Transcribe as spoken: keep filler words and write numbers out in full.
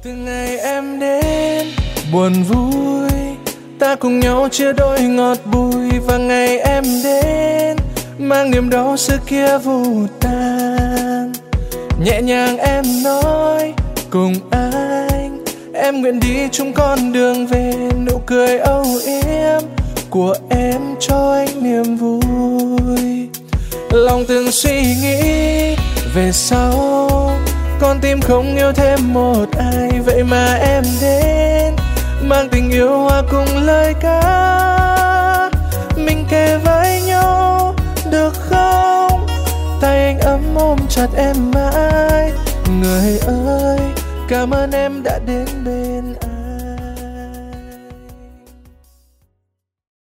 Từ ngày em đến, buồn vui ta cùng nhau chia đôi ngọt bùi, và ngày em đến mang niềm đau xưa kia vụt tan. Nhẹ nhàng em nói cùng anh, em nguyện đi chung con đường về. Nụ cười âu yếm của em cho anh niềm vui. Lòng từng suy nghĩ về sau con tim không yêu thêm một ai, vậy mà em đến mang tình yêu hòa cùng lời ca. Mình kề vai nhau được không? Tay anh ấm ôm chặt em mãi. Người ơi, cảm ơn em đã đến bên anh.